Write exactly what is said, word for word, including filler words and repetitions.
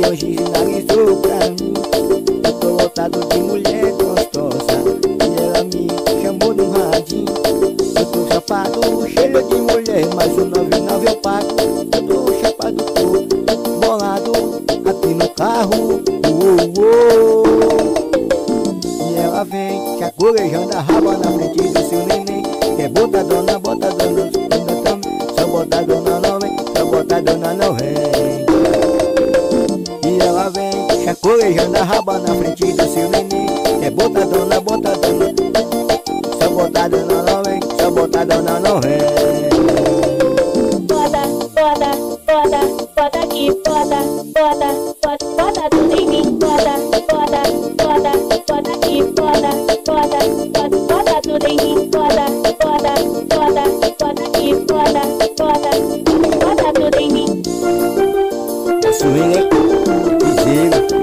longe sinalizou pra mim. Eu tô lotado de mulher gostosa e ela me chamou no radinho. Eu tô chapado, cheio de mulher, mas o nove nove eu pago. Eu tô chapado, tô bolado aqui no carro. Uou, uou. E ela vem chacorejando a raba na frente do seu neném. Quer botar dona, bota dona, dona também. Só botar dona não vem, só botar dona não vem. E ela vem chacorejando a raba na frente do seu neném. Quer botar dona, bota dona. Só botar dona não vem, só botar dona não vem. Bota, bota, bota, bota aqui, bota, bota, bota, bota tudo em mim, bota, bota, bota, bota aqui, bota, bota, bota, bota tudo em mim, bota, bota, bota, bota aqui, bota, bota, bota tudo em mim. A swing é piseiro.